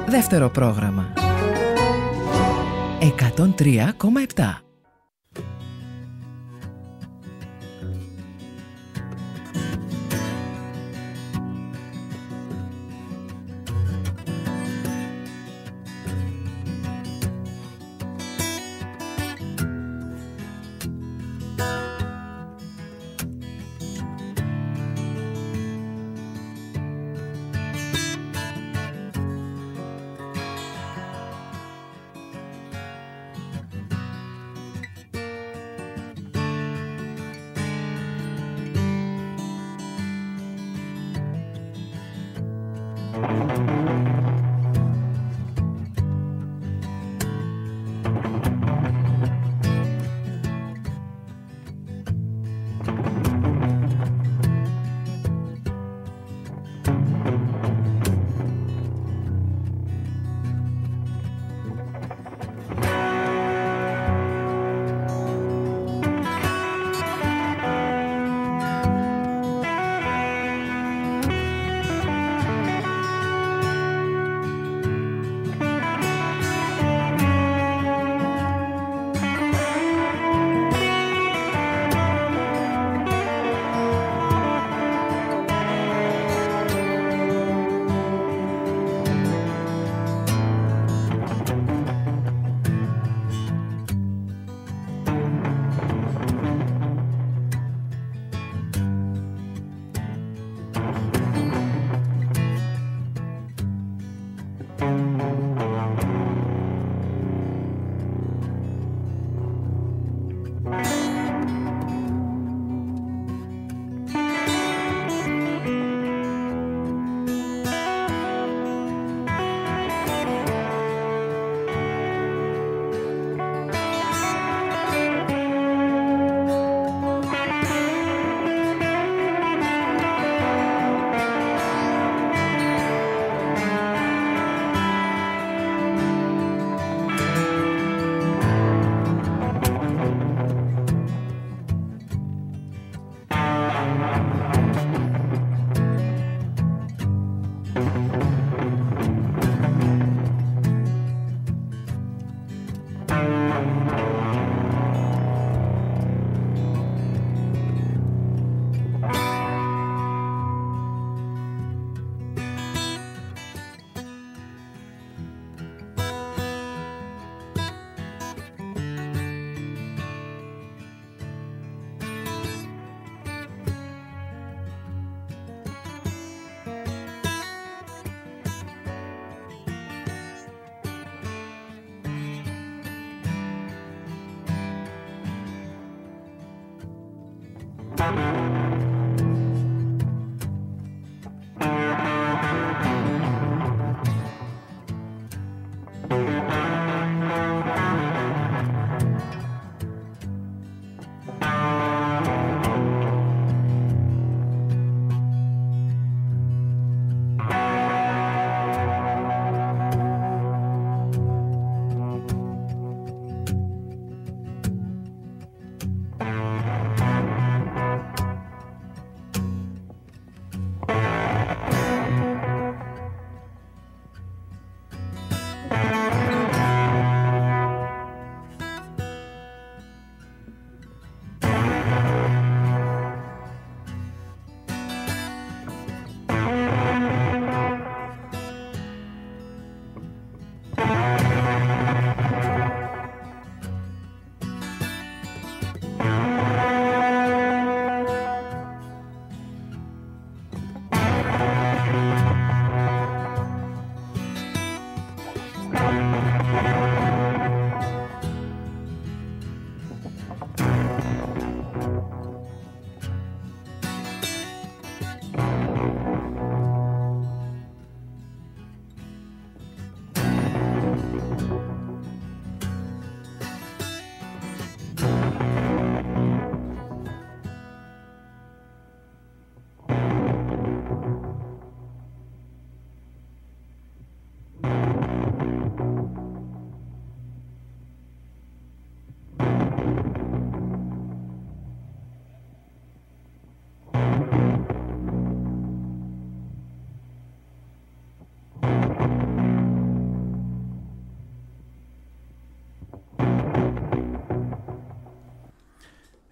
Δεύτερο πρόγραμμα 103,7.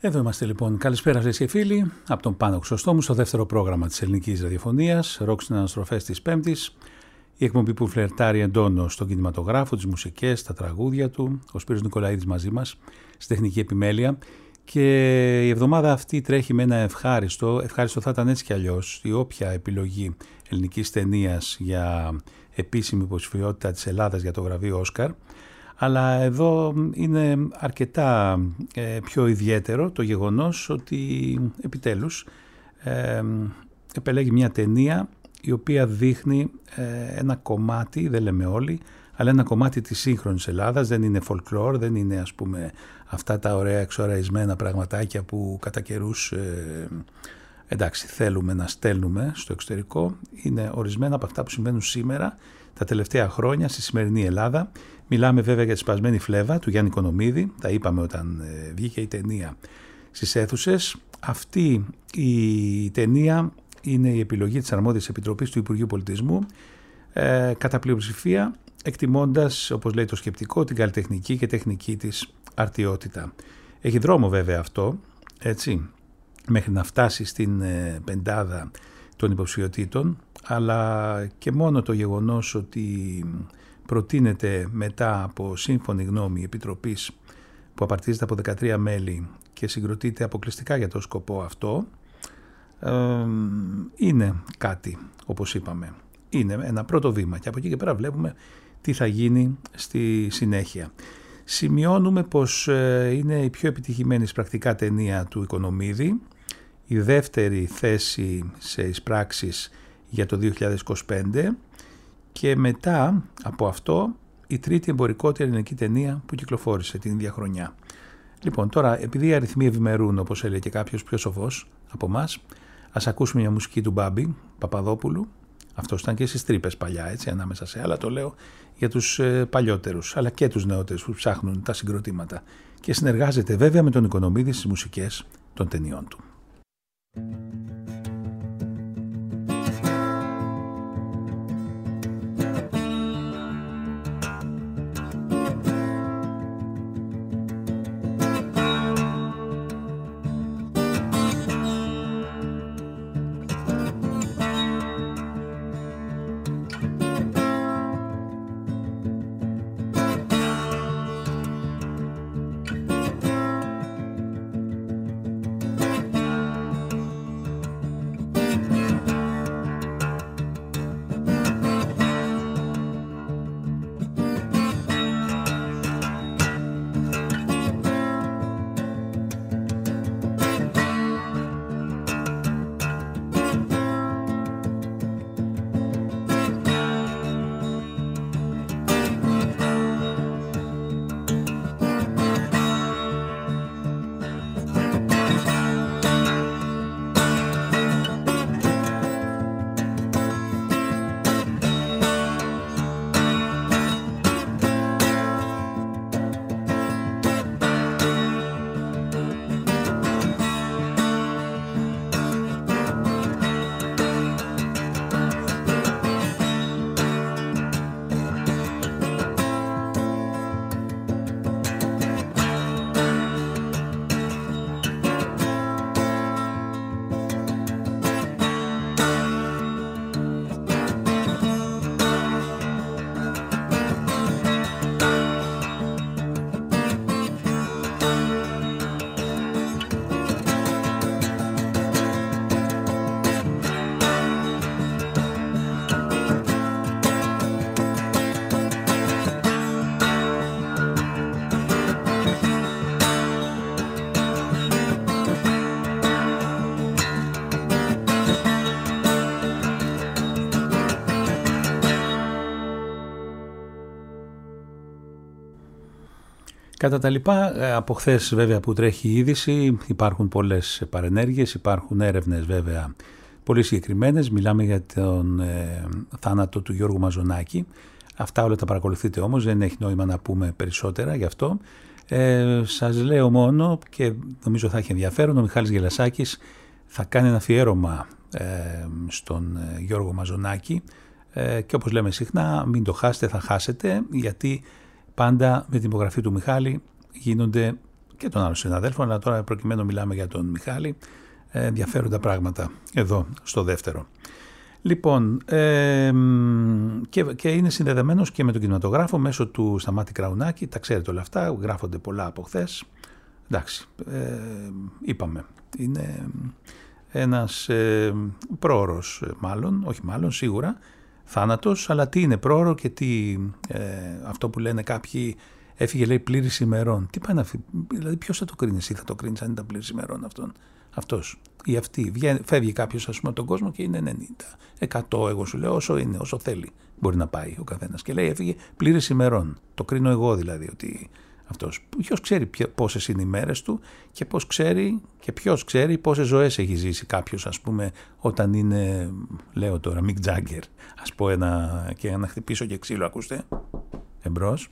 Εδώ είμαστε λοιπόν. Καλησπέρα σας και φίλοι από τον Πάνο Χρυσοστόμου στο δεύτερο πρόγραμμα της ελληνικής ραδιοφωνίας, ροκ στις αναστροφές της Πέμπτης. Η εκπομπή που φλερτάρει εντόνως στον κινηματογράφο, τις μουσικές, τα τραγούδια του. Ο Σπύρος Νικολαίδης μαζί μας στη τεχνική επιμέλεια. Και η εβδομάδα αυτή τρέχει με ένα ευχάριστο θα ήταν έτσι κι αλλιώς, η όποια επιλογή ελληνικής ταινίας για επίσημη υποψηφιότητα της Ελλάδας για το βραβείο Όσκαρ. Αλλά εδώ είναι αρκετά πιο ιδιαίτερο το γεγονός ότι επιτέλους επελέγει μια ταινία η οποία δείχνει ένα κομμάτι, δεν λέμε όλοι, αλλά ένα κομμάτι της σύγχρονης Ελλάδας. Δεν είναι folklore, δεν είναι ας πούμε αυτά τα ωραία εξοραϊσμένα πραγματάκια που κατά καιρούς εντάξει θέλουμε να στέλνουμε στο εξωτερικό. Είναι ορισμένα από αυτά που συμβαίνουν σήμερα, τα τελευταία χρόνια στη σημερινή Ελλάδα. Μιλάμε βέβαια για τη σπασμένη φλέβα του Γιάννη Κονομίδη, τα είπαμε όταν βγήκε η ταινία στις αίθουσες. Αυτή η ταινία είναι η επιλογή της αρμόδιας επιτροπής του Υπουργείου Πολιτισμού, κατά πλειοψηφία εκτιμώντας, όπως λέει το σκεπτικό, την καλλιτεχνική και τεχνική της αρτιότητα. Έχει δρόμο βέβαια αυτό, έτσι, μέχρι να φτάσει στην πεντάδα των υποψηφιωτήτων, αλλά και μόνο το γεγονός ότι προτείνεται μετά από σύμφωνη γνώμη επιτροπής που απαρτίζεται από 13 μέλη και συγκροτείται αποκλειστικά για το σκοπό αυτό, είναι κάτι, όπως είπαμε. Είναι ένα πρώτο βήμα και από εκεί και πέρα βλέπουμε τι θα γίνει στη συνέχεια. Σημειώνουμε πως είναι η πιο επιτυχημένη πρακτικά ταινία του Οικονομίδη, η δεύτερη θέση σε εισπράξεις για το 2025 και μετά από αυτό η τρίτη εμπορικότερη ελληνική ταινία που κυκλοφόρησε την ίδια χρονιά. Λοιπόν, τώρα επειδή οι αριθμοί ευημερούν, όπως έλεγε και κάποιος πιο σοφός από εμάς, ας ακούσουμε μια μουσική του Μπάμπη Παπαδόπουλου. Αυτός ήταν και στις τρύπες παλιά, έτσι, ανάμεσα σε άλλα, το λέω για τους παλιότερους, αλλά και τους νεότερους που ψάχνουν τα συγκροτήματα. Και συνεργάζεται βέβαια με τον Οικονομίδη στις μουσικές των ταινιών του. Κατά τα λοιπά, από χθες βέβαια που τρέχει η είδηση, υπάρχουν πολλές παρενέργειες, υπάρχουν έρευνες βέβαια πολύ συγκεκριμένες. Μιλάμε για τον θάνατο του Γιώργου Μαζονάκη. Αυτά όλα τα παρακολουθείτε όμως, δεν έχει νόημα να πούμε περισσότερα γι' αυτό. Σας λέω μόνο και νομίζω θα έχει ενδιαφέρον, ο Μιχάλης Γελασάκης θα κάνει ένα αφιέρωμα στον Γιώργο Μαζονάκη και όπως λέμε συχνά, μην το χάσετε, θα χάσετε, γιατί πάντα με την υπογραφή του Μιχάλη γίνονται και των άλλων συναδέλφων, αλλά τώρα προκειμένου μιλάμε για τον Μιχάλη, ενδιαφέροντα πράγματα εδώ στο δεύτερο. Λοιπόν, και είναι συνδεδεμένος και με τον κινηματογράφο μέσω του Σταμάτη Κραουνάκη, τα ξέρετε όλα αυτά, γράφονται πολλά από χθες. Εντάξει, είπαμε, είναι ένας πρόωρος σίγουρα, θάνατος, αλλά τι είναι πρόωρο και τι, αυτό που λένε κάποιοι, έφυγε λέει πλήρης ημερών. Τι πάει να φύγει, δηλαδή ποιος θα το κρίνει, εσύ θα το κρίνεις αν ήταν πλήρης ημερών αυτός ή αυτή. Φεύγει κάποιος ας πούμε τον κόσμο και είναι 90, 100 εγώ σου λέω όσο θέλει μπορεί να πάει ο καθένας και λέει έφυγε πλήρης ημερών. Το κρίνω εγώ δηλαδή ότι αυτός. Ποιος ξέρει πόσες είναι οι μέρες του και ποιος ξέρει πόσες ζωές έχει ζήσει κάποιος ας πούμε όταν είναι, λέω τώρα, Μικ Τζάγκερ. Ας πω και να χτυπήσω και ξύλο, ακούστε, εμπρός.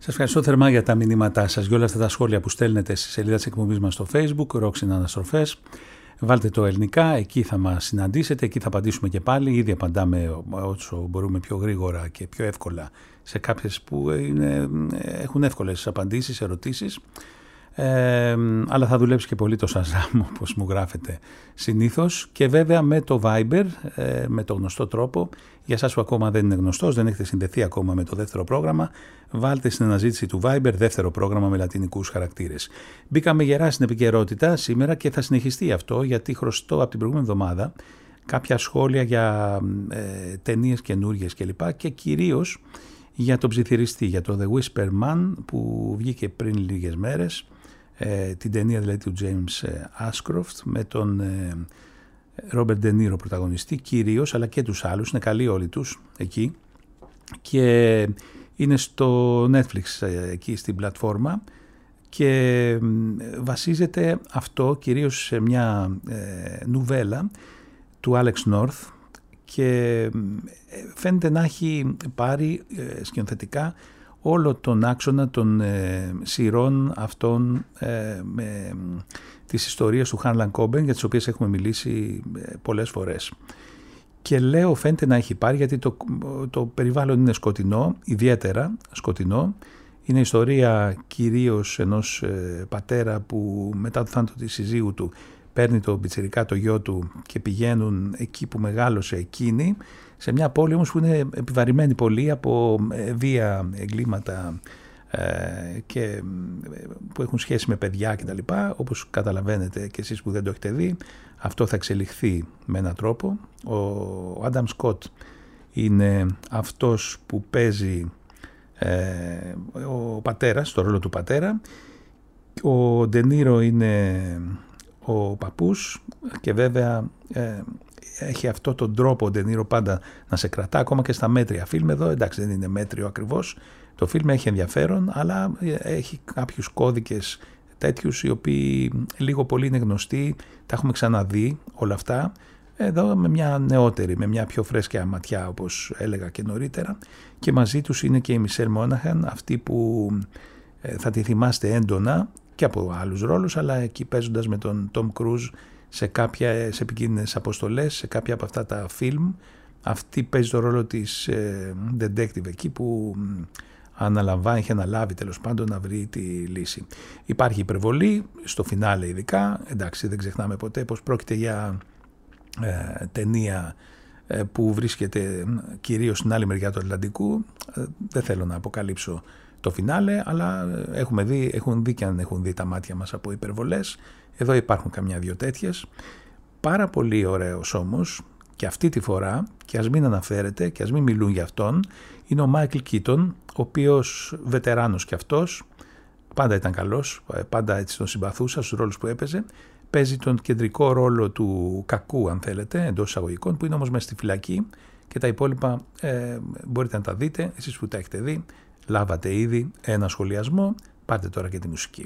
Σας ευχαριστώ θερμά για τα μηνύματά σας, για όλα αυτά τα σχόλια που στέλνετε στη σελίδα της εκπομπής μας στο Facebook, Rocks in Αναστροφές. Βάλτε το ελληνικά, εκεί θα μας συναντήσετε, εκεί θα απαντήσουμε και πάλι. Ήδη απαντάμε όσο μπορούμε πιο γρήγορα και πιο εύκολα σε κάποιες που έχουν εύκολες απαντήσεις, ερωτήσεις. Αλλά θα δουλέψει και πολύ το Shazam, όπως μου γράφετε συνήθως, και βέβαια με το Viber, με το γνωστό τρόπο. Για εσάς που ακόμα δεν είναι γνωστός, δεν έχετε συνδεθεί ακόμα με το δεύτερο πρόγραμμα, βάλτε στην αναζήτηση του Viber δεύτερο πρόγραμμα με λατινικούς χαρακτήρες. Μπήκαμε γερά στην επικαιρότητα σήμερα και θα συνεχιστεί αυτό, γιατί χρωστώ από την προηγούμενη εβδομάδα κάποια σχόλια για ταινίες καινούργιες κλπ. Και κυρίως για τον ψιθυριστή, για το The Whisper Man που βγήκε πριν λίγες μέρες, την ταινία δηλαδή του James Ashcroft με τον Robert De Niro πρωταγωνιστή κυρίως, αλλά και τους άλλους, είναι καλοί όλοι τους εκεί, και είναι στο Netflix εκεί στην πλατφόρμα, και βασίζεται αυτό κυρίως σε μια νουβέλα του Alex North, και φαίνεται να έχει πάρει σκηνοθετικά όλο τον άξονα των σειρών αυτών με τις ιστορίες του Harlan Coben, για τις οποίες έχουμε μιλήσει πολλές φορές. Και λέω φαίνεται να έχει πάρει γιατί το περιβάλλον είναι σκοτεινό, ιδιαίτερα σκοτεινό. Είναι ιστορία κυρίως ενός πατέρα που μετά το θάνατο της συζύγου του παίρνει το πιτσιρικά το γιο του και πηγαίνουν εκεί που μεγάλωσε εκείνη, σε μια πόλη όμως που είναι επιβαρημένη πολύ από βία, εγκλήματα και που έχουν σχέση με παιδιά κτλ. Όπως καταλαβαίνετε και εσείς που δεν το έχετε δει, αυτό θα εξελιχθεί με έναν τρόπο. Ο Άνταμ Σκοτ είναι αυτός που παίζει ο πατέρας, το ρόλο του πατέρα. Ο Ντενίρο είναι ο παππούς, και βέβαια έχει αυτό τον τρόπο ο Ντενίρο πάντα να σε κρατά ακόμα και στα μέτρια φιλμ. Εδώ εντάξει δεν είναι μέτριο ακριβώς το φιλμ, έχει ενδιαφέρον, αλλά έχει κάποιους κώδικες τέτοιους οι οποίοι λίγο πολύ είναι γνωστοί, τα έχουμε ξαναδεί όλα αυτά, εδώ με μια νεότερη, με μια πιο φρέσκια ματιά όπως έλεγα και νωρίτερα, και μαζί τους είναι και η Μισελ Μόναχαν, αυτή που θα τη θυμάστε έντονα και από άλλους ρόλους, αλλά εκεί παίζοντας με τον Τόμ Κρούζ σε κάποιες επικίνδυνες αποστολές, σε κάποια από αυτά τα φιλμ. Αυτή παίζει το ρόλο της detective εκεί που έχει αναλάβει τέλος πάντων να βρει τη λύση. Υπάρχει υπερβολή στο φινάλε ειδικά, εντάξει δεν ξεχνάμε ποτέ πως πρόκειται για ταινία που βρίσκεται κυρίως στην άλλη μεριά του Ατλαντικού. Δεν θέλω να αποκαλύψω το φινάλε, αλλά έχουν δει και αν έχουν δει τα μάτια μας από υπερβολές. Εδώ υπάρχουν καμιά δυο τέτοιες. Πάρα πολύ ωραίος όμως και αυτή τη φορά, και ας μην αναφέρεται και ας μην μιλούν για αυτόν, είναι ο Μάικλ Κίτον, ο οποίος βετεράνος κι αυτός, πάντα ήταν καλός, πάντα έτσι τον συμπαθούσα στους ρόλους που έπαιζε. Παίζει τον κεντρικό ρόλο του κακού, αν θέλετε, εντός εισαγωγικών, που είναι όμως μέσα στη φυλακή, και τα υπόλοιπα μπορείτε να τα δείτε, εσείς που τα έχετε δει, λάβατε ήδη ένα σχολιασμό, πάρτε τώρα και τη μουσική.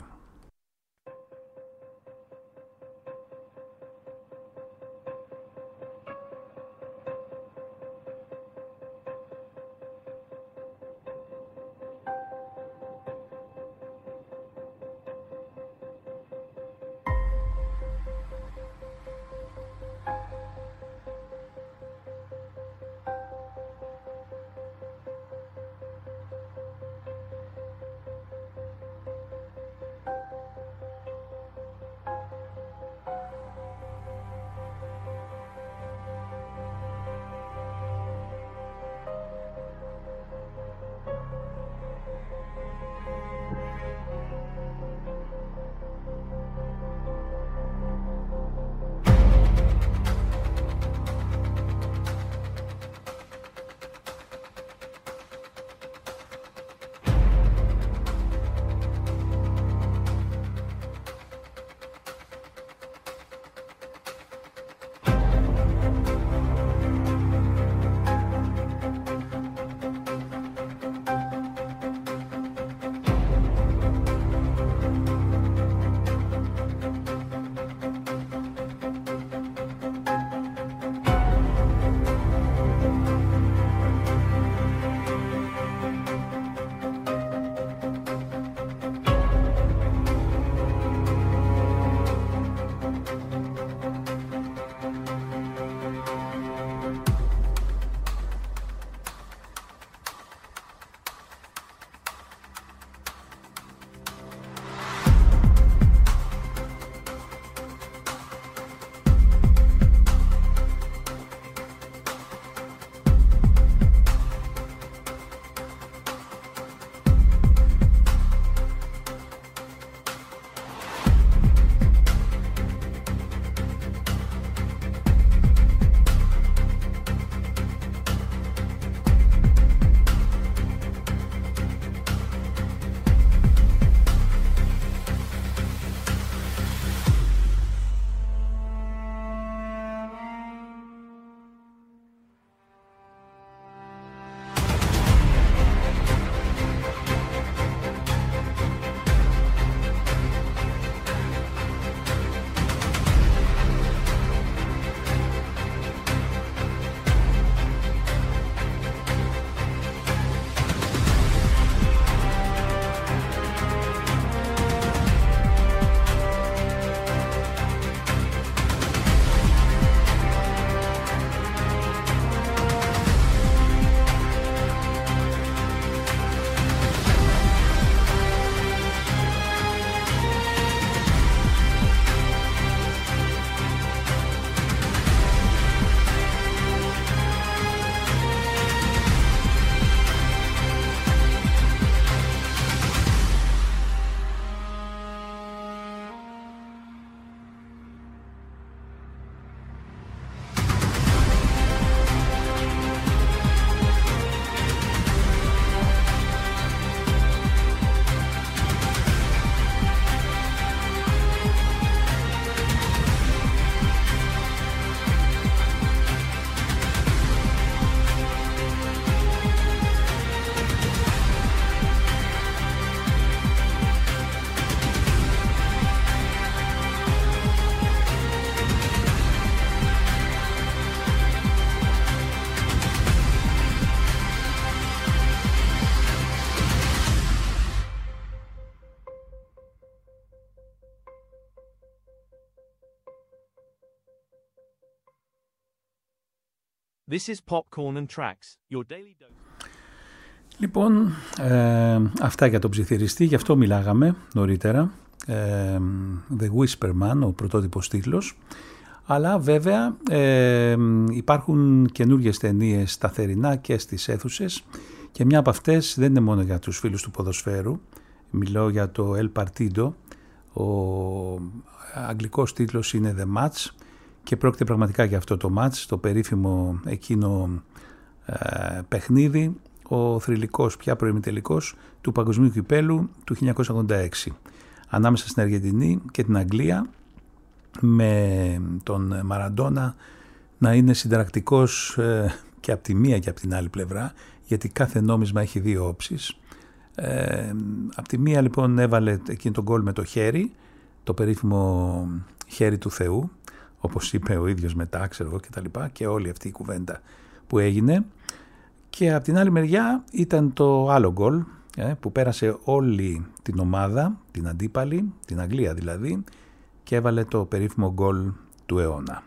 This is Popcorn and Tracks, your daily dose. Λοιπόν, αυτά για τον ψιθυριστή, γι' αυτό μιλάγαμε νωρίτερα. The Whisperman, ο πρωτότυπος τίτλος. Αλλά βέβαια υπάρχουν καινούργιες ταινίες σταθερινά και στις αίθουσες και μια από αυτές δεν είναι μόνο για τους φίλους του ποδοσφαίρου. Μιλώ για το El Partido. Ο αγγλικός τίτλος είναι The Match και πρόκειται πραγματικά για αυτό το match, το περίφημο εκείνο παιχνίδι, ο θρυλικός πια προημιτελικός του Παγκοσμίου Κυπέλλου του 1986 ανάμεσα στην Αργεντινή και την Αγγλία, με τον Μαραντόνα να είναι συνταρακτικός και από τη μία και από την άλλη πλευρά, γιατί κάθε νόμισμα έχει δύο όψεις. Από τη μία λοιπόν έβαλε εκείνο τον γκολ με το χέρι, το περίφημο χέρι του Θεού, όπως είπε ο ίδιος μετά, ξέρω εγώ, και τα λοιπά, και όλη αυτή η κουβέντα που έγινε. Και από την άλλη μεριά ήταν το άλλο γκολ που πέρασε όλη την ομάδα, την αντίπαλη, την Αγγλία δηλαδή, και έβαλε το περίφημο γκολ του αιώνα.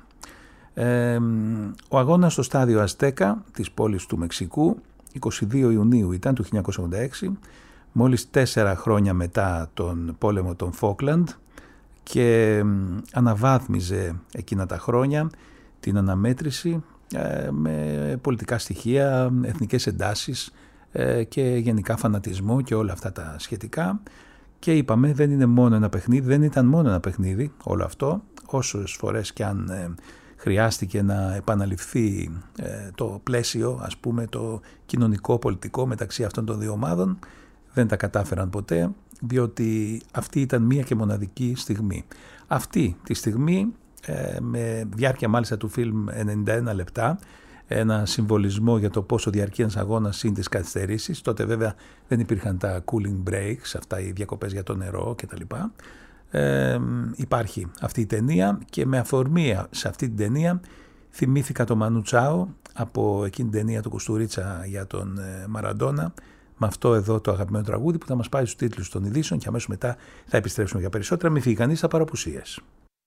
Ο αγώνας στο στάδιο Αστέκα της πόλης του Μεξικού, 22 Ιουνίου ήταν του 1986, μόλις 4 χρόνια μετά τον πόλεμο των Φόκλαντ, και αναβάθμιζε εκείνα τα χρόνια την αναμέτρηση με πολιτικά στοιχεία, εθνικές εντάσεις και γενικά φανατισμό και όλα αυτά τα σχετικά. Και είπαμε, δεν είναι μόνο ένα παιχνίδι, δεν ήταν μόνο ένα παιχνίδι όλο αυτό, όσες φορές και αν χρειάστηκε να επαναληφθεί το πλαίσιο, ας πούμε το κοινωνικό, πολιτικό μεταξύ αυτών των δύο ομάδων, δεν τα κατάφεραν ποτέ, διότι αυτή ήταν μία και μοναδική στιγμή. Αυτή τη στιγμή, με διάρκεια μάλιστα του φιλμ 91 λεπτά, ένα συμβολισμό για το πόσο διαρκεί ένας αγώνας συν τις καθυστερήσεις. Τότε βέβαια δεν υπήρχαν τα cooling breaks, αυτά οι διακοπές για το νερό κτλ. Υπάρχει αυτή η ταινία και με αφορμή σε αυτή την ταινία θυμήθηκα το Μανού Τσάο από εκείνη την ταινία του Κουστουρίτσα για τον Μαραντόνα, με αυτό εδώ το αγαπημένο τραγούδι που θα μας πάει στους τίτλους των ειδήσεων και αμέσως μετά θα επιστρέψουμε για περισσότερα. Μην φύγει κανείς στα παραπουσίες.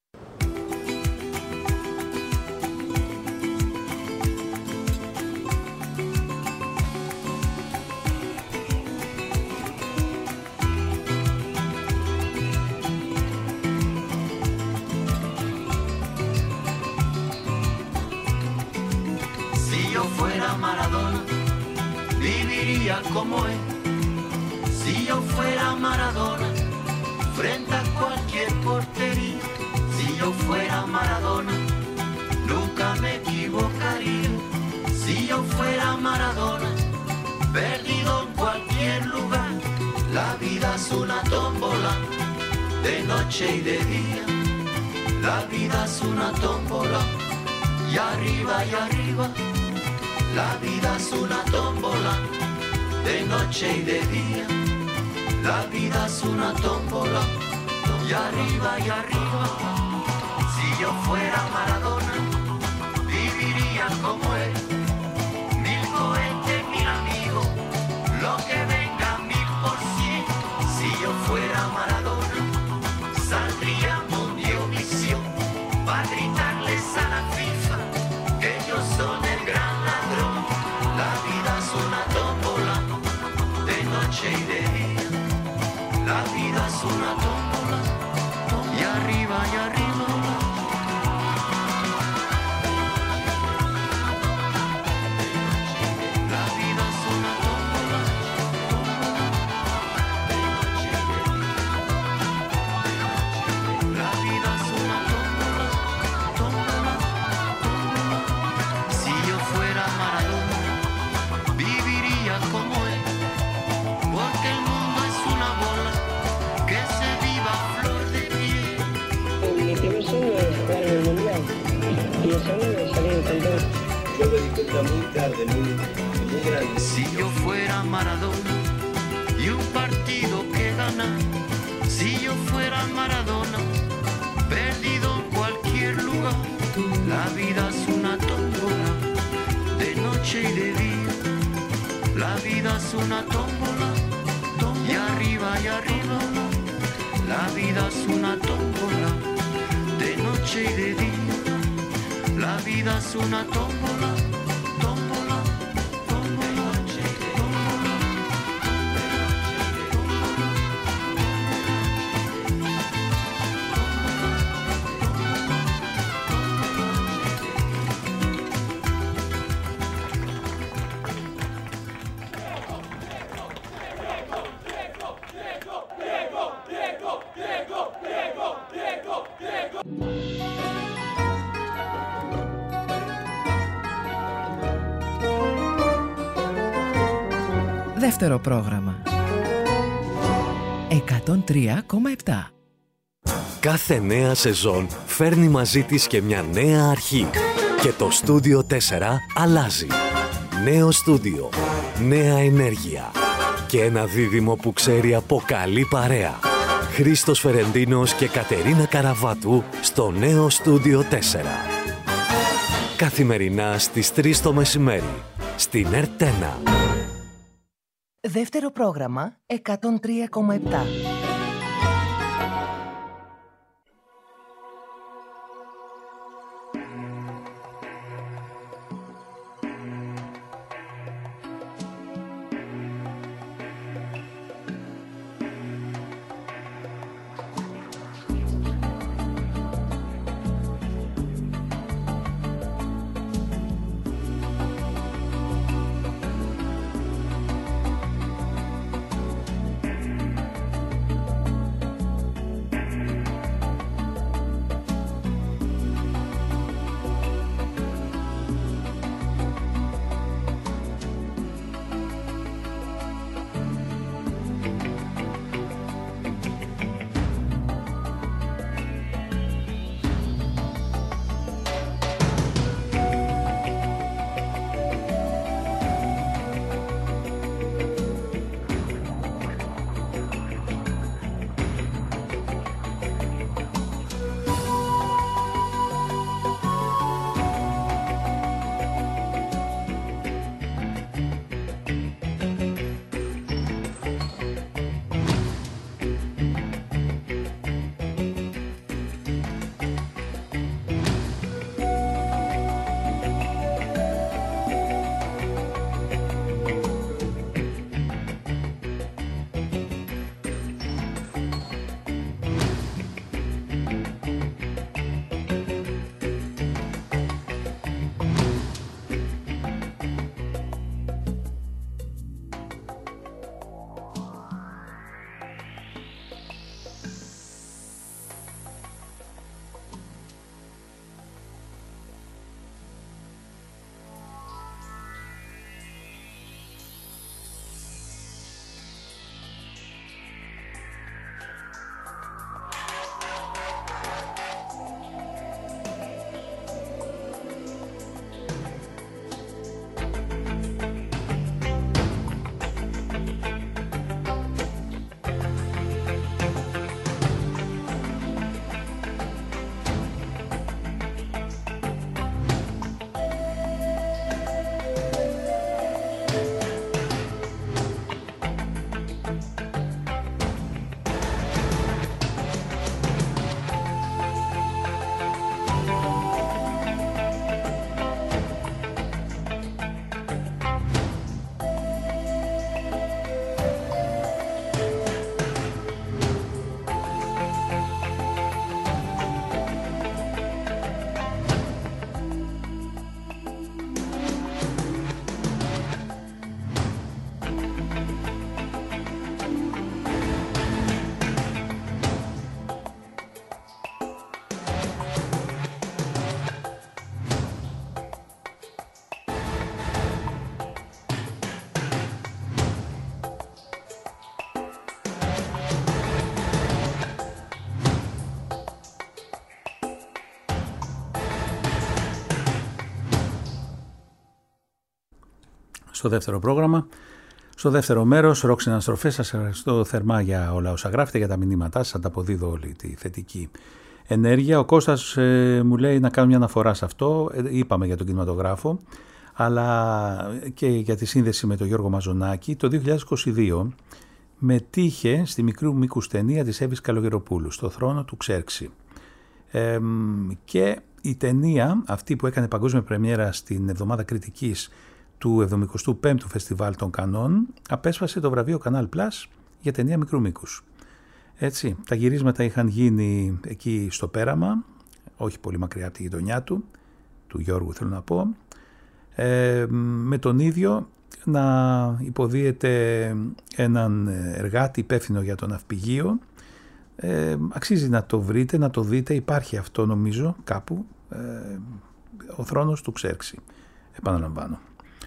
Como él, si yo fuera Maradona, frente a cualquier portería, si yo fuera Maradona, nunca me equivocaría, si yo fuera Maradona, perdido en cualquier lugar, la vida es una tómbola, de noche y de día, la vida es una tómbola, y arriba, la vida es una tómbola, de noche y de día, la vida es una tómbola, y arriba, si yo fuera Maradona, viviría como él, 1000 cohetes, 1000 amigos, lo que venga 1000%, si yo fuera Maradona, saldría Mundiovisión, para gritarles a la FIFA, que ellos son el gran ladrón, la vida es una tómbola, noche y de día, la vida es una tómbola, y arriba, la vida es una tómbola, la vida es una tómbola, si yo fuera Maradona, viviría como él. Porque el mundo es una bola que se viva a flor de piel. Mi primer sueño es jugar en el mundial y el segundo es salir campeón. Yo me di cuenta muy tarde, muy grande. Si yo fuera Maradona y un partido que ganar, si yo fuera Maradona, perdido en cualquier lugar, la vida es una tómbola, de noche y de día, la vida es una tómbola. Y arriba, la vida es una tómbola, de noche y de día, la vida es una tómbola, Δεύτερο πρόγραμμα. 103,7. Κάθε νέα σεζόν φέρνει μαζί της και μια νέα αρχή. Και το στούντιο 4 αλλάζει. Νέο στούντιο, νέα ενέργεια και ένα δίδυμο που ξέρει από καλή παρέα. Χρήστος Φερεντίνος και Κατερίνα Καραβάτου στο νέο στούντιο 4. Καθημερινά στις 3 το μεσημέρι, στην ΕΡΤ1. Δεύτερο πρόγραμμα 103,7. Στο δεύτερο πρόγραμμα, στο δεύτερο μέρος, ροκ συναναστροφές. Σας ευχαριστώ θερμά για όλα όσα γράφετε, για τα μηνύματά σας, ανταποδίδω όλη τη θετική ενέργεια. Ο Κώστας μου λέει να κάνω μια αναφορά σε αυτό, είπαμε για τον κινηματογράφο, αλλά και για τη σύνδεση με τον Γιώργο Μαζονάκη. Το 2022 μετήχε στη μικρού μήκους ταινία της Εύης Καλογεροπούλου, στο θρόνο του Ξέρξη. Και η ταινία αυτή που έκανε παγκόσμια πρεμιέρα στην εβδομάδα κριτικής του 75ου Φεστιβάλ των Κανών, απέσπασε το βραβείο Canal Plus για ταινία μικρού μήκους. Έτσι, τα γυρίσματα είχαν γίνει εκεί στο Πέραμα, όχι πολύ μακριά από τη γειτονιά του Γιώργου θέλω να πω, με τον ίδιο να υποδίεται έναν εργάτη υπεύθυνο για το ναυπηγείο. Αξίζει να το βρείτε, να το δείτε, υπάρχει αυτό νομίζω κάπου, ο θρόνος του Ξέρξη, επαναλαμβάνω.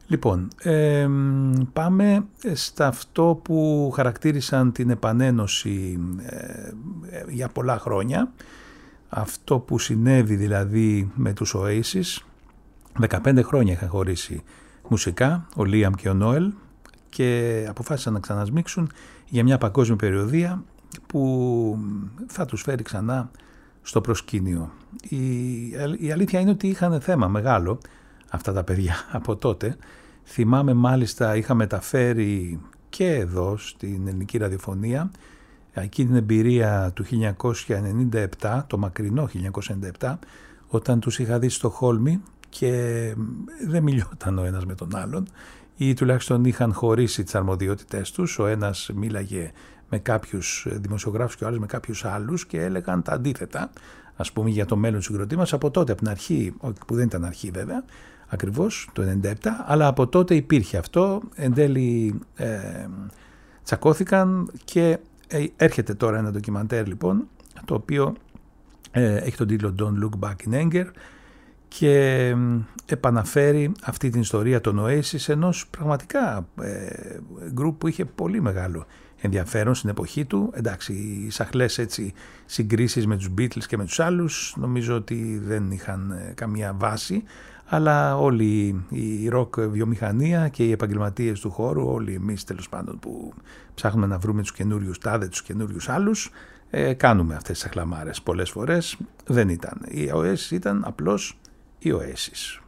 Λοιπόν, πάμε στα αυτό που χαρακτήρισαν την επανένωση για πολλά χρόνια. Αυτό που συνέβη δηλαδή με τους Oasis. 15 χρόνια είχαν χωρίσει μουσικά, ο Λίαμ και ο Νόελ, και αποφάσισαν να ξανασμίξουν για μια παγκόσμια περιοδεία που θα τους φέρει ξανά στο προσκήνιο. Η αλήθεια είναι ότι είχαν θέμα μεγάλο αυτά τα παιδιά από τότε. Θυμάμαι μάλιστα είχα μεταφέρει και εδώ στην ελληνική ραδιοφωνία εκείνη την εμπειρία του 1997, το μακρινό 1997, όταν τους είχα δει στο Χόλμη και δεν μιλιόταν ο ένας με τον άλλον, ή τουλάχιστον είχαν χωρίσει τις αρμοδιότητές τους. Ο ένας μίλαγε με κάποιους δημοσιογράφους και ο άλλος με κάποιους άλλους και έλεγαν τα αντίθετα, ας πούμε, για το μέλλον του συγκροτήματος. Από τότε, από την αρχή, που δεν ήταν αρχή βέβαια, ακριβώς το 1997, αλλά από τότε υπήρχε αυτό, εν τέλει τσακώθηκαν και έρχεται τώρα ένα ντοκιμαντέρ λοιπόν, το οποίο έχει τον τίτλο Don't Look Back in Anger και επαναφέρει αυτή την ιστορία των Oasis, ενός πραγματικά γκρουπ που είχε πολύ μεγάλο ενδιαφέρον στην εποχή του. Εντάξει, οι σαχλές έτσι συγκρίσεις με τους Beatles και με τους άλλους νομίζω ότι δεν είχαν καμία βάση, αλλά όλη η ροκ βιομηχανία και οι επαγγελματίες του χώρου, όλοι εμείς τέλος πάντων που ψάχνουμε να βρούμε τους καινούριους τάδε, τους καινούριους άλλους, κάνουμε αυτές τις σαχλαμάρες πολλές φορές. Δεν ήταν. Οι Oasis ήταν απλώς οι Oasis.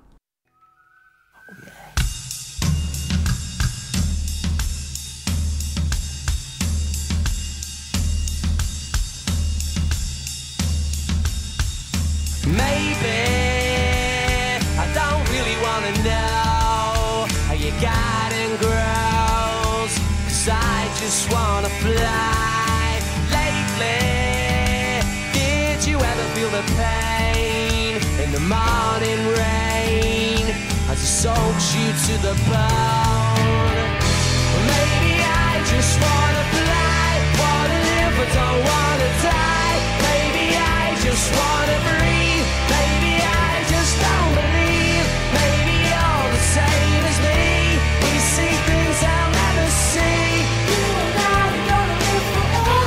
Maybe I don't really wanna know how your garden grows, 'cause I just wanna fly. Lately, did you ever feel the pain in the morning rain as it soaks you to the bone? Well, maybe I just wanna fly, wanna live but don't wanna die. Maybe I just wanna breathe. Maybe I just don't believe. Maybe you're the same as me. We see things I'll never see. You and I are gonna live forever.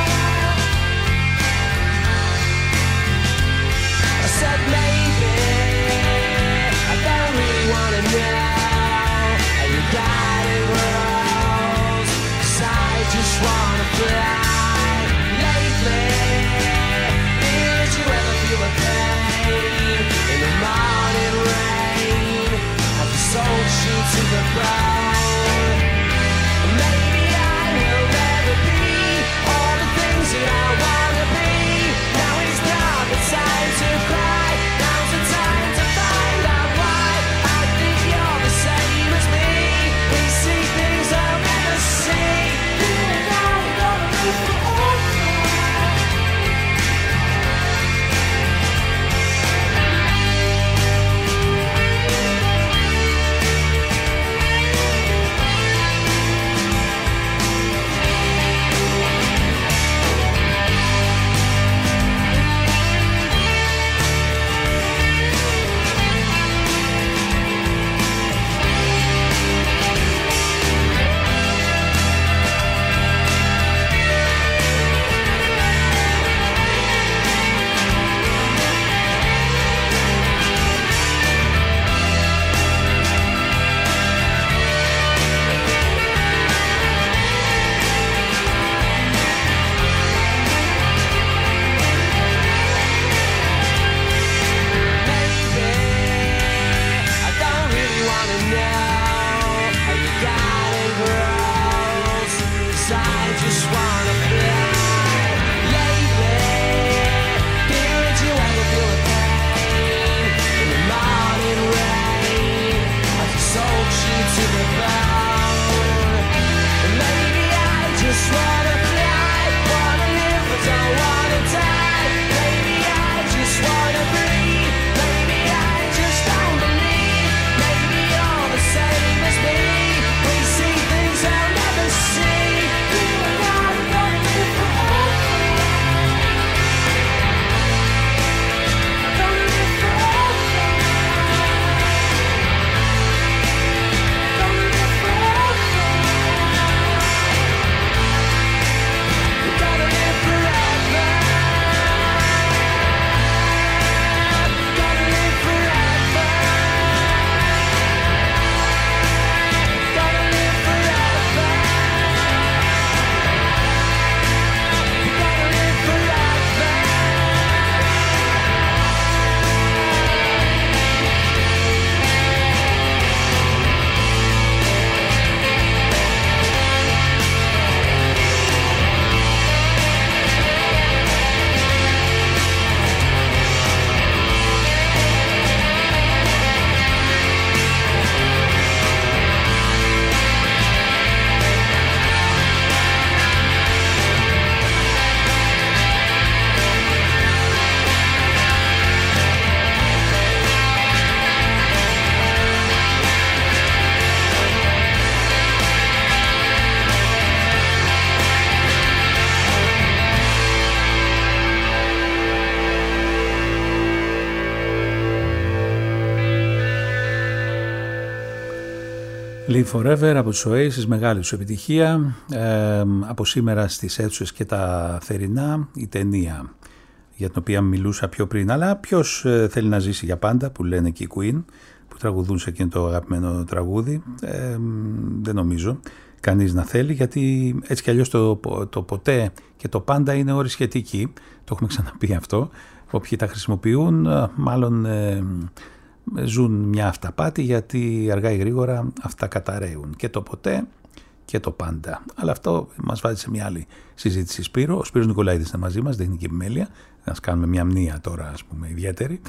I said maybe I don't really wanna know how you got it rose, 'cause I just wanna fly. Lately, did you ever Live Forever από τους Oasis, μεγάλη τους επιτυχία. Από σήμερα στις αίθουσες και τα θερινά η ταινία για την οποία μιλούσα πιο πριν. Αλλά ποιος θέλει να ζήσει για πάντα, που λένε και οι Queen, που τραγουδούν σε εκείνο το αγαπημένο τραγούδι. Δεν νομίζω κανείς να θέλει, γιατί έτσι κι αλλιώς το ποτέ και το πάντα είναι όροι σχετικοί. Το έχουμε ξαναπεί αυτό. Όποιοι τα χρησιμοποιούν μάλλον ζουν μια αυταπάτη, γιατί αργά ή γρήγορα αυτά καταραίουν, και το ποτέ και το πάντα. Αλλά αυτό μας βάζει σε μια άλλη συζήτηση. Σπύρο. Ο Σπύρος Νικολαίδης είναι μαζί μας, τεχνική επιμέλεια. Να κάνουμε μια μνήα τώρα, ας πούμε, ιδιαίτερη.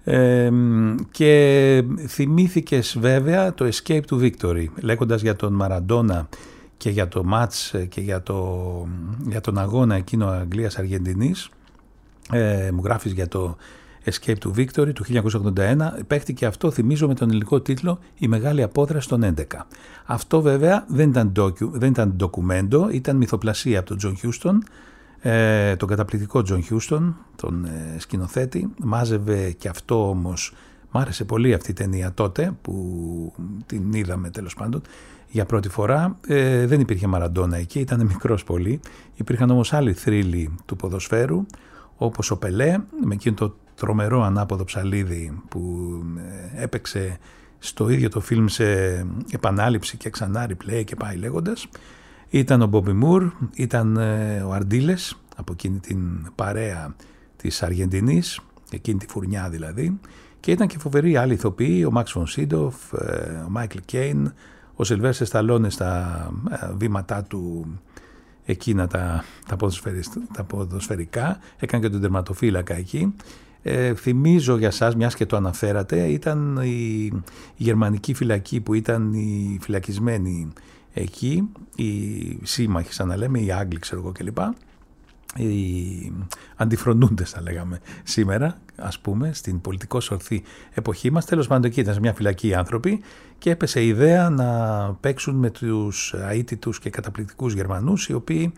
Και θυμήθηκες βέβαια το Escape to Victory, λέγοντας για τον Μαραντόνα και για το μάτς και για τον αγώνα εκείνο Αγγλίας-Αργεντινής. Μου γράφεις για το Escape to Victory του 1981. Παίχτηκε αυτό, θυμίζω, με τον ελληνικό τίτλο «Η Μεγάλη Απόδραση των 11». Αυτό βέβαια δεν ήταν ντοκουμέντο, ήταν μυθοπλασία από τον Τζον Χιούστον, τον καταπληκτικό Τζον Χιούστον, τον σκηνοθέτη. Μάζευε και αυτό όμως, μ' άρεσε πολύ αυτή η ταινία τότε που την είδαμε τέλος πάντων για πρώτη φορά. Δεν υπήρχε Μαραντόνα εκεί, ήταν μικρός πολύ. Υπήρχαν όμως άλλοι θρύλοι του ποδοσφαίρου, όπως ο Πελέ, με εκείνο το τρομερό ανάποδο ψαλίδι που έπαιξε στο ίδιο το φιλμ σε επανάληψη και ξανά replay και πάει λέγοντας. Ήταν ο Μπόμπι Μουρ, ήταν ο Αρντίλες από εκείνη την παρέα της Αργεντινής, εκείνη τη φουρνιά δηλαδή, και ήταν και φοβεροί άλλοι ηθοποιοί, ο Μαξ Φον Σίντοφ, ο Μάικλ Κέιν, ο Σιλβέστερ Σταλόνε στα βήματά του εκείνα τα ποδοσφαιρικά, έκανε και τον τερματοφύλακα εκεί. Θυμίζω για σας, μιας και το αναφέρατε, ήταν η γερμανική φυλακή που ήταν οι φυλακισμένοι εκεί, οι σύμμαχοι σαν να λέμε, οι Άγγλοι ξέρω εγώ κλπ, οι αντιφρονούντες θα λέγαμε σήμερα, ας πούμε, στην πολιτικώς ορθή εποχή μας. Τέλος πάντων, εκεί ήταν σε μια φυλακή οι άνθρωποι και έπεσε η ιδέα να παίξουν με τους αίτητους και καταπληκτικούς Γερμανούς, οι οποίοι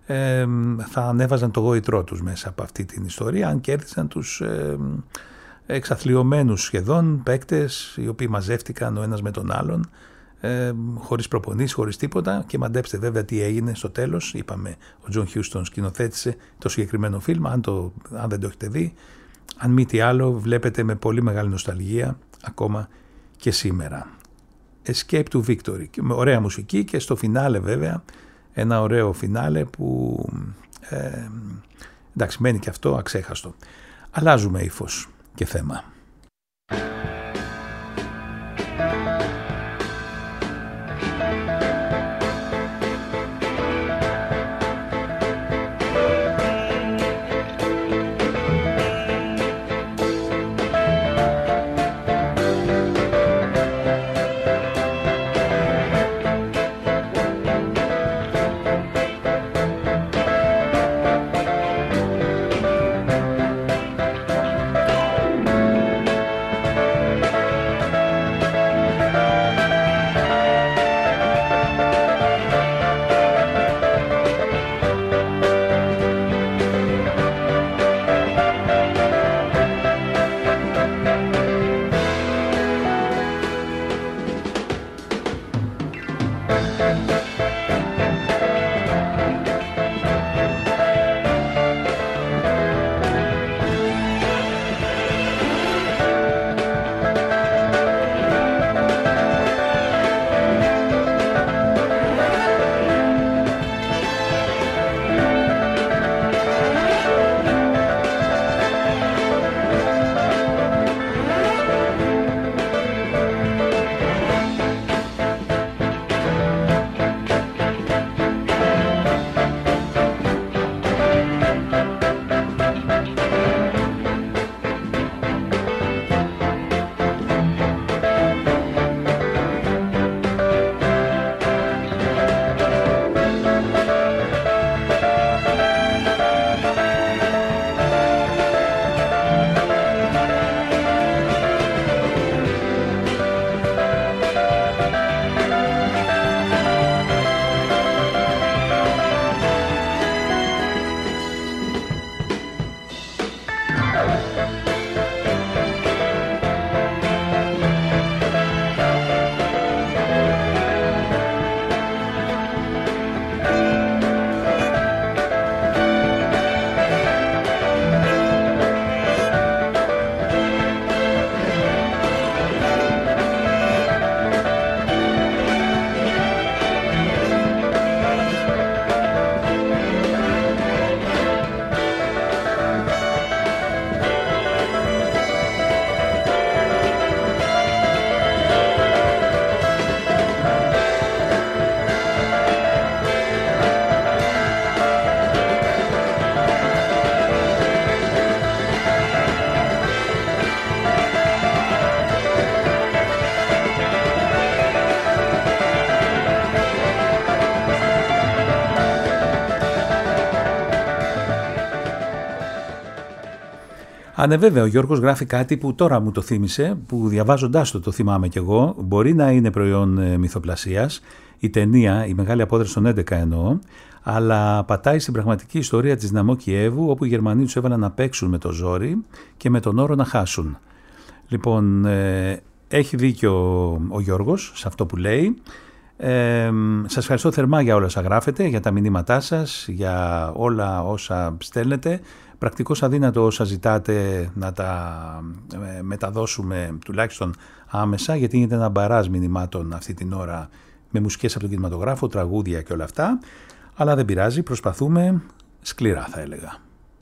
θα ανέβαζαν το γόητρό τους μέσα από αυτή την ιστορία, αν κέρδισαν τους εξαθλιωμένους σχεδόν παίκτες, οι οποίοι μαζεύτηκαν ο ένας με τον άλλον, χωρίς προπονήσεις, χωρίς τίποτα. Και μαντέψτε βέβαια τι έγινε στο τέλος. Είπαμε, ο Τζον Χιούστον σκηνοθέτησε το συγκεκριμένο φιλμ. Αν δεν το έχετε δει, αν μη τι άλλο, βλέπετε με πολύ μεγάλη νοσταλγία ακόμα και σήμερα. Escape to Victory, με ωραία μουσική και στο φινάλε βέβαια, ένα ωραίο φινάλε που εντάξει, μένει και αυτό αξέχαστο. Αλλάζουμε ύφος και θέμα. Ναι, βέβαια, ο Γιώργος γράφει κάτι που τώρα μου το θύμισε, που διαβάζοντάς το θυμάμαι κι εγώ. Μπορεί να είναι προϊόν μυθοπλασίας, η ταινία, η Μεγάλη Απόδραση των 11 εννοώ, αλλά πατάει στην πραγματική ιστορία της Δυναμό Κιέβου, όπου οι Γερμανοί τους έβαλαν να παίξουν με το ζόρι και με τον όρο να χάσουν. Λοιπόν, έχει δίκιο ο Γιώργος σε αυτό που λέει. Σας ευχαριστώ θερμά για όλα όσα γράφετε, για τα μηνύματά σας, για όλα όσα στέλνετε. Πρακτικώς αδύνατο όσα ζητάτε να τα μεταδώσουμε τουλάχιστον άμεσα, γιατί γίνεται ένα μπαράζ μηνυμάτων αυτή την ώρα με μουσικές από τον κινηματογράφο, τραγούδια και όλα αυτά. Αλλά δεν πειράζει, προσπαθούμε σκληρά θα έλεγα.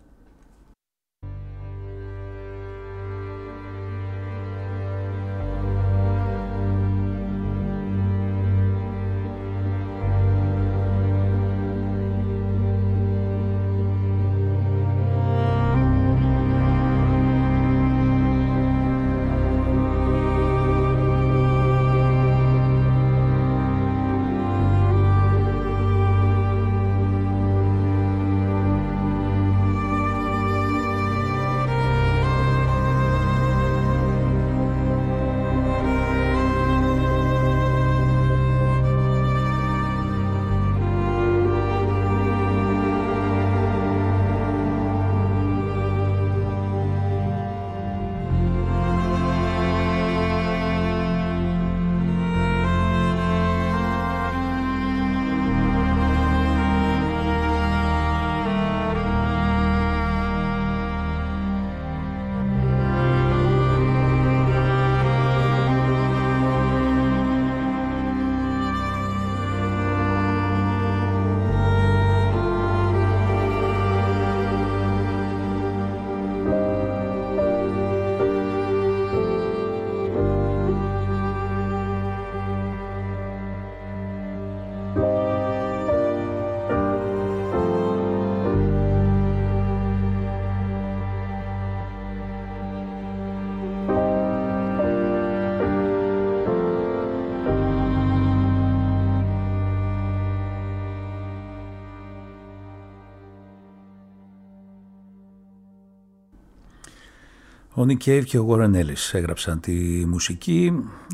Ο Nick Cave και ο Warren Ellis έγραψαν τη μουσική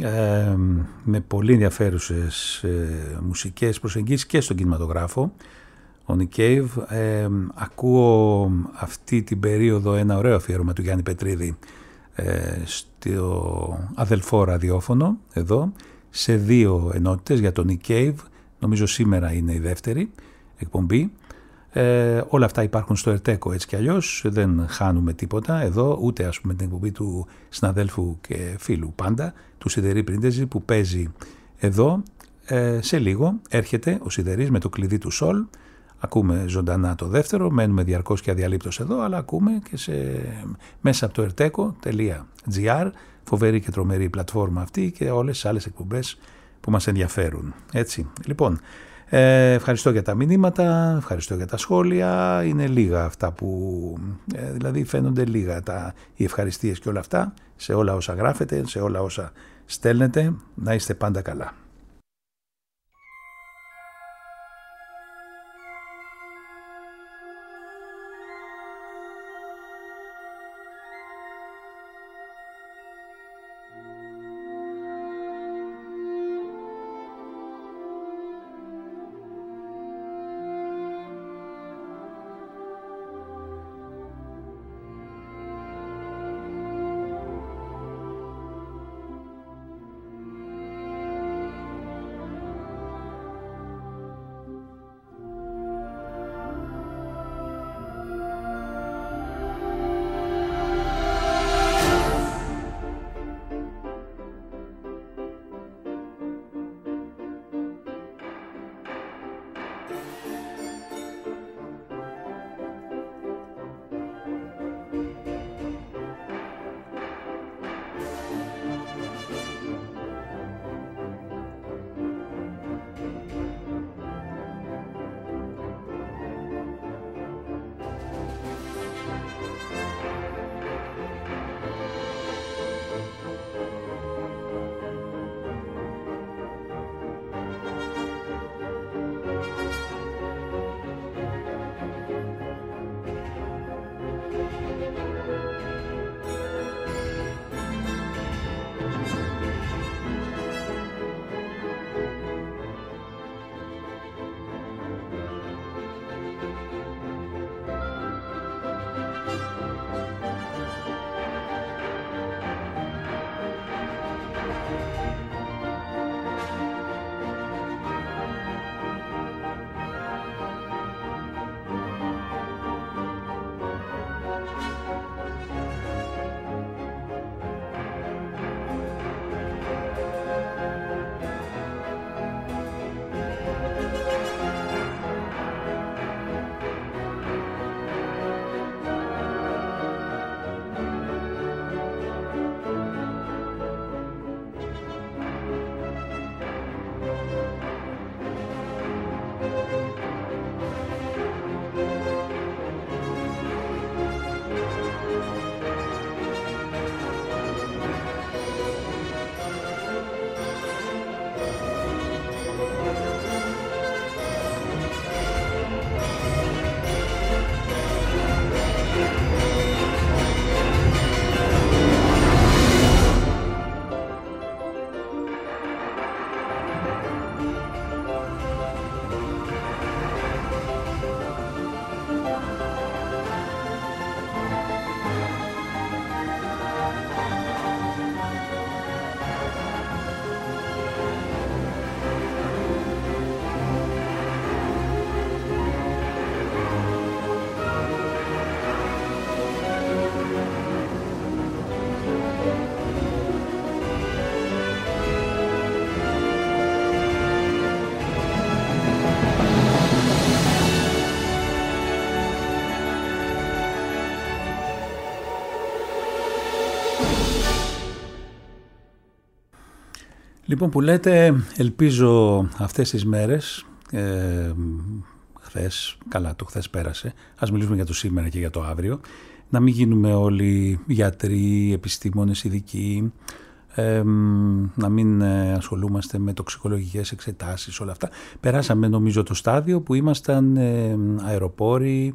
με πολύ ενδιαφέρουσες μουσικές προσεγγίσεις και στον κινηματογράφο. Ο Nick Cave, ακούω αυτή την περίοδο ένα ωραίο αφιέρωμα του Γιάννη Πετρίδη στο αδελφό ραδιόφωνο εδώ, σε 2 ενότητες για τον Nick Cave. Νομίζω σήμερα είναι η δεύτερη εκπομπή. Όλα αυτά υπάρχουν στο Ερτέκο έτσι κι αλλιώς, δεν χάνουμε τίποτα εδώ, ούτε ας πούμε την εκπομπή του συναδέλφου και φίλου πάντα, του Σιδερή Πρίντεζη, που παίζει εδώ. Σε λίγο έρχεται ο Σιδερής με το κλειδί του Σολ, ακούμε ζωντανά το δεύτερο, μένουμε διαρκώς και αδιαλείπτως εδώ, αλλά ακούμε και μέσα από το erteco.gr, φοβερή και τρομερή πλατφόρμα αυτή, και όλες τις άλλες εκπομπές που μας ενδιαφέρουν. Έτσι, λοιπόν, ευχαριστώ για τα μηνύματα, ευχαριστώ για τα σχόλια. Είναι λίγα αυτά που, δηλαδή φαίνονται λίγα οι ευχαριστίες και όλα αυτά, σε όλα όσα γράφετε, σε όλα όσα στέλνετε. Να είστε πάντα καλά. Λοιπόν, που λέτε, ελπίζω αυτές τις μέρες, χθες, καλά το χθες πέρασε, ας μιλήσουμε για το σήμερα και για το αύριο, να μην γίνουμε όλοι γιατροί, επιστήμονες, ειδικοί, να μην ασχολούμαστε με τοξικολογικές εξετάσεις, όλα αυτά. Περάσαμε νομίζω το στάδιο που ήμασταν αεροπόροι,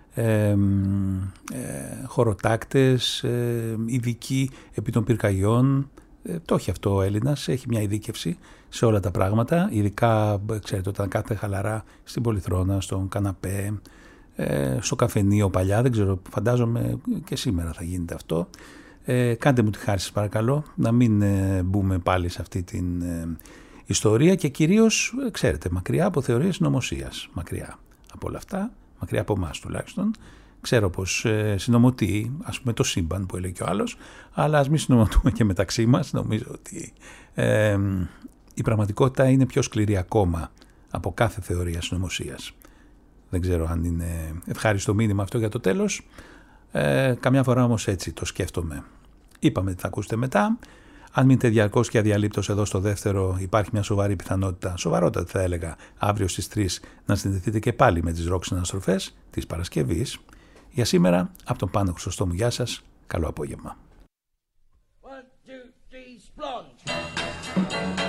χωροτάκτες, ειδικοί επί των πυρκαγιών. Το έχει αυτό ο Έλληνας, έχει μια ειδίκευση σε όλα τα πράγματα, ειδικά ξέρετε όταν κάθεται χαλαρά στην πολυθρόνα, στον καναπέ, στο καφενείο παλιά, δεν ξέρω, φαντάζομαι και σήμερα θα γίνεται αυτό. Κάντε μου τη χάρη σας παρακαλώ, να μην μπούμε πάλι σε αυτή την ιστορία και κυρίως, ξέρετε, μακριά από θεωρίες συνωμοσίας, μακριά από όλα αυτά, μακριά από εμάς τουλάχιστον. Ξέρω πως συνομωτεί, ας πούμε, το σύμπαν που έλεγε και ο άλλος, αλλά ας μην συνομωτούμε και μεταξύ μας. Νομίζω ότι η πραγματικότητα είναι πιο σκληρή ακόμα από κάθε θεωρία συνωμοσίας. Δεν ξέρω αν είναι ευχάριστο μήνυμα αυτό για το τέλος. Καμιά φορά όμως έτσι το σκέφτομαι. Είπαμε τι θα ακούσετε μετά. Αν μείνετε διαρκώς και αδιαλείπτως εδώ στο δεύτερο, υπάρχει μια σοβαρή πιθανότητα, σοβαρότατη θα έλεγα, αύριο στις 3 να συνδεθείτε και πάλι με τις ροκ συναναστροφές της Παρασκευής. Για σήμερα, από τον Πάνο Χρυσοστόμου, γεια σας, καλό απόγευμα. 1, 2, 3, splunge.